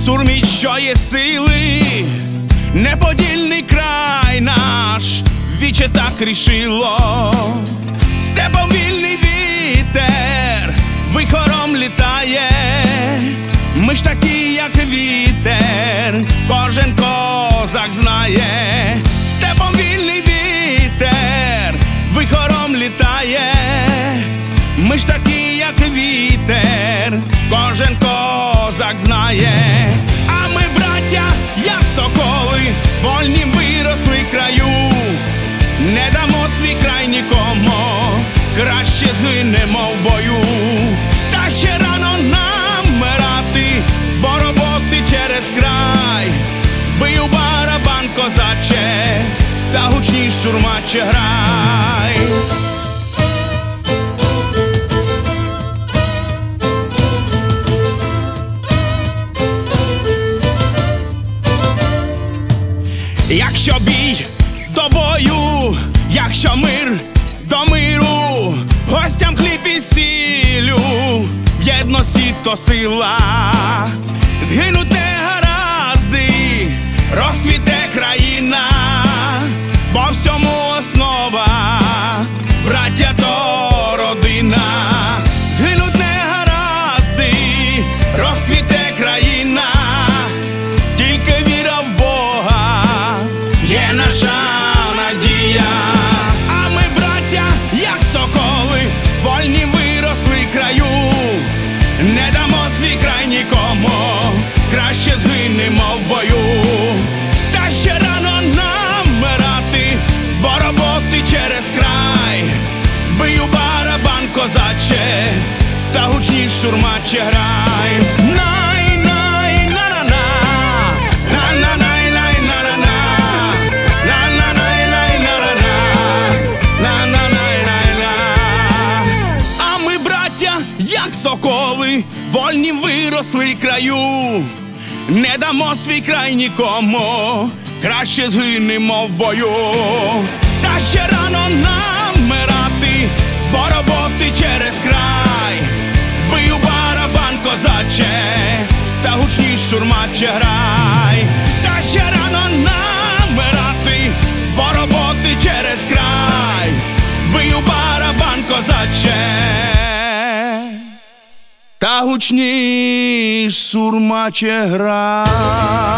Сурмі, що є сили, неподільний край наш, віче так рішило. Степом вільний вітер вихором літає. Ми ж такі, як вітер, кожен козак знає. Степом вільний вітер вихором літає. Ми ж такі, як вітер, кожен козак знає. А ми, браття, як соколи, вольнім виросли краю. Не дамо свій край нікому, краще згинемо в бою. Та ще рано нам мирати, бо роботи через край. Бий у барабан, козаче, та гучніш, сурмаче, грай. Якщо бій до бою, якщо мир до миру, гостям хліб і сіллю, в єдності то сила. Згинуть негаразди, розквіте країна, бо всьому основа, браття то родина. Згинуть негаразди, розквіте країна, тільки віра в Бога є наша надія. А ми, браття, як соколи, вольні виросли краю. Не дамо свій край нікому, краще згинемо в бою. Та ще рано нам мирати, бо роботи через край. Бий у барабан, козаче, та гучніш, сурмаче, грай. Як соколи, вольні виросли краю. Не дамо свій край нікому, краще згинемо в бою. Та ще рано нам мирати, бо роботи через край. Бий у барабан, козаче, та гучніш, сурмаче, грай. Та ще рано нам мирати, бо роботи через край. Бий у барабан, козаче, та гучніш, сурмаче, грай.